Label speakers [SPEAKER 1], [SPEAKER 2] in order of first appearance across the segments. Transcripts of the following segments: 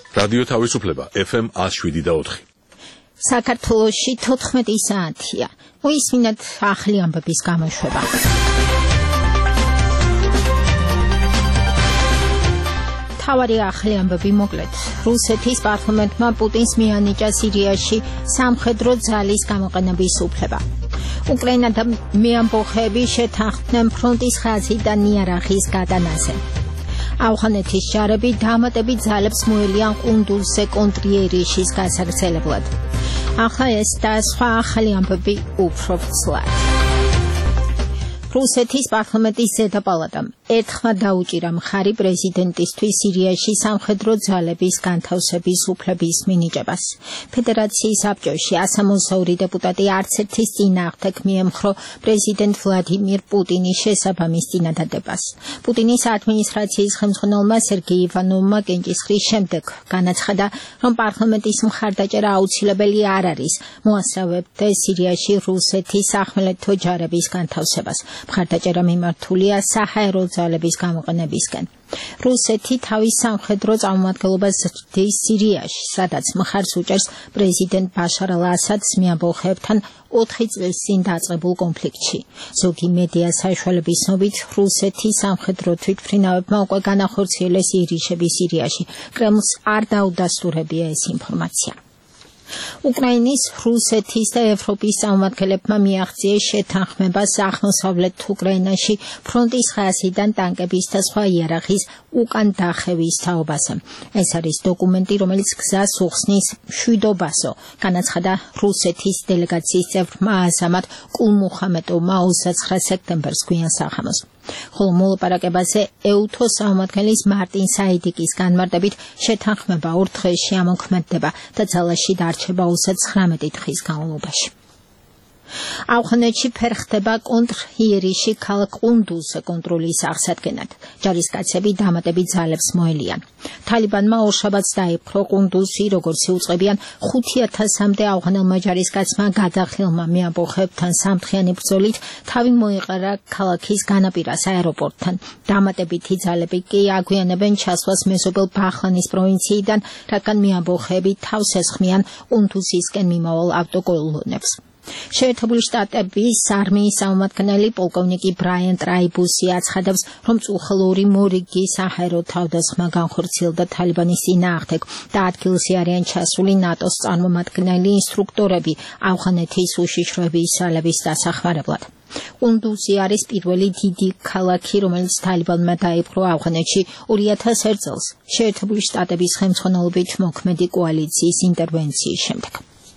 [SPEAKER 1] რადიო თავისუფლება FM 107.4.
[SPEAKER 2] საქართველოში 14 საათია. მოისმინეთ ახალი ამბების გამოშვება. თავარი ახალი ამბები მოკლედ. რუსეთის პარლამენტმა პუტინს მიანიჭა სირიაში სამხედრო ძალის გამოყენების უფლება. უკრაინა და მეამბოხეები შეთანხმდნენ ფრონტის ხაზიდან ნიარაღის გადანაზე. ავღანეთის ჯარები დამატებით ძალებს მოელიან ყუნდულზე კონტრიერიშის გასაგრძელებლად. ახლა ეს და სხვა ახალი ამბები უფრო ცლად. რუსეთის პარლამენტის ზედა პალატამ ერთხმად დაუჭირა მხარი პრეზიდენტისთვის სირიაში სამხედრო ძალების განთავსების უფლების მინიჭებას. ფედერაციის საბჭოში 162 დეპუტატი არც ერთის წინააღმდეგ მიემხრო პრეზიდენტ ვლადიმირ პუტინის შესაბამის წინადადებას. პუტინის ადმინისტრაციის ხელმძღვანელმა სერგეი ივანოვმა კენჭისყრის შემდეგ განაცხადა, რომ პარლამენტის მხარდაჭერა აუცილებელი არ არის მოასწავებდეს სირიაში რუსეთის სახმელეთო ჯარების განთავსებას. მხარდაჭერა მიმართულია საჰაერო ძალების გამოყენებისკენ. რუსეთი თავის სამხედრო წარმომადგენლობას ზრდის სირიაში, სადაც მხარს უჭერს პრეზიდენტ ბაშარ ალ-ასადს მეამბოხეებთან 4 წლის წინ დაწყებულ კონფლიქტში. ზოგი მედია საშუალების ცნობით, რუსეთის სამხედრო თვითმფრინავებმა უკვე განახორციელეს ირიშები სირიაში. კრემლს არ დაუდასტურებია ეს ინფორმაცია. უკრაინის, რუსეთის და ევროპის წარმომადგენლებმა მიაღწიეს შეთანხმებას აღმოსავლეთ უკრაინაში ფრონტის ხაზიდან ტანკების და სხვა იარაღის უკან დახევის თაობაზე. ეს არის დოკუმენტი, რომელიც გზას უხსნის მშვიდობასო, განაცხადა რუსეთის დელეგაციის წევრმა აზამატ კულმუხამედოვმა 29 სექტემბერს გვიან სახამოს. ხოლო მოლაპარაკებაზე ეუთოს წარმომადგენლის მარტინ საიდიკის განმარტებით შეთანხმება 2 დღეში ამოქმედდება და ძალაში დარჩება 39 დღის განმავლობაში. ავღანეთში ფერხდება კონტრიერიში ქალაქ ყუნდულზე კონტროლის აღსადგენად. ჯარისკაცები დამატებით ძალებს მოელიან. თალიბანმა ორშაბათს დაიპყრო ყუნდულსი, როგორც იუწყებიან 5000-მდე ავღანელმა ჯარისკაცმა გადახილმა მეამბოხეებთან სამთხიანი ბრძოლით თავი მოიყარა ქალაქის განაპირას აეროპორტთან. დამატებითი ძალები კი აგვიანებენ ჩასვლას მეზობელ ბახანის პროვინციიდან, რადგან მეამბოხეები თავს ესხმიან ყუნდულსისკენ მიმავალ ავტოკოლონებს. შეერთებული შტატების არმიის წარმომადგენელი პოლკოვნიკი ბრაიან ტრაიბუსი აცხადებს, რომ წუხელური მორიგი საჰაერო თავდასხმა განხორციელდა თალიბანის წინააღმდეგ და ადგილზე არიან ჩასული ნატოს წარმომადგენელი ინსტრუქტორები ავღანეთის უშიშროების ძალების დასახმარებლად. ყუნდულსი არის პირველი დიდი ქალაქი, რომელიც თალიბანმა დაიპყრო ავღანეთში 2001 წელს შეერთებული შტატების ხელმძღვანელობით მოქმედი კოალიციის ინტერვენციის შემდეგ.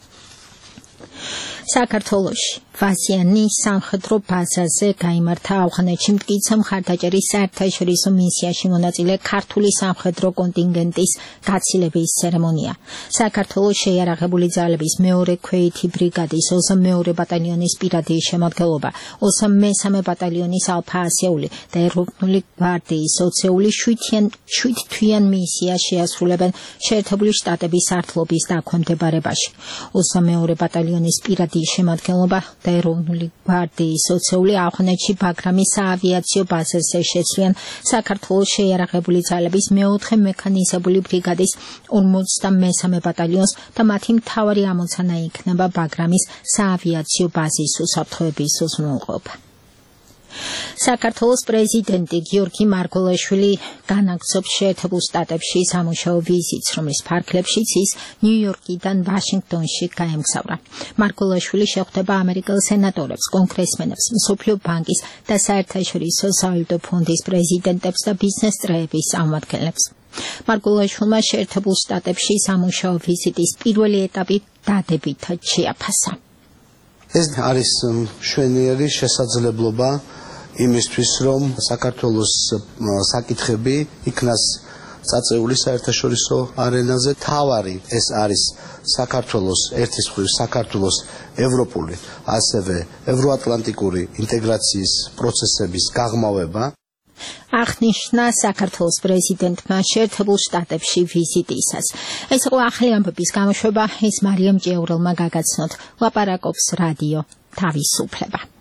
[SPEAKER 2] საქართველოში ვაზიანის სამხედრო ბაზაზე გაიმართა ავღანეთში მტკიცე მხარდაჭერის საერთაშორისო მისიაში მონაწილე ქართული სამხედრო კონტინგენტის გაცილების ცერემონია. საქართველოს შეიარაღებული ძალების მეორე ქვეითი ბრიგადის 22 ბატალიონის პირადი შემადგენლობა, 23 ბატალიონის ალფა ასეული და ეროვნული გვარდიის 7 თვიან მისია შეასრულებენ შეერთებული შტატების ართლობის დაქვემდებარებაში. 22 ბატალიონის პირადი შემადგენლობა და ეროვნული გვარდიის 20 ავღანეთში ბაგრამის საავიაციო ბაზაზე შეცვლიან საქართველოს შეიარაღებული ძალების მეოთხე მექანიზებული ბრიგადის 53 ბატალიონს და მათი მთავარი ამოცანა იქნება ბაგრამის საავიაციო ბაზის უსაფრთხოების უზრუნველყოფა. საქართველოს პრეზიდენტი გიორგი მარგველაშვილი განაგრძობს შეერთებულ შტატებში სამუშაო ვიზიტს, რომლის ფარგლებშიც ის ნიუ-იორკიდან ვაშინგტონში გაემგზავრა. მარგველაშვილი შეხვდება ამერიკელ სენატორებს, კონგრესმენებს, მსოფლიო ბანკის და საერთაშორისო სავალუტო ფონდის პრეზიდენტებს და ბიზნეს წრეების წარმომადგენლებს. მარგველაშვილმა შეერთებულ შტატებში სამუშაო ვიზიტის პირველი ეტაპი დადებითად შეაფასა.
[SPEAKER 3] ეს არის მშვენიერი შესაძლებლობა იმისთვის, რომ საქართველოს საკითხები იქნას წაწეული საერთაშორისო არენაზე. თავარი ეს არის საქართველოს ერთის მხრივ საქართველოს ევროპული, ასევე ევროატლანტიკური ინტეგრაციის პროცესების გაღრმავება.
[SPEAKER 2] აღნიშნა საქართველოს პრეზიდენტმა შეერთებულ შტატებში ვიზიტისას. ეს იყო ახალი ამბების გამოშვება, ეს მარიამ ჭიაურელმა გაგაცნოთ. ლაპარაკობს რადიო თავისუფლება.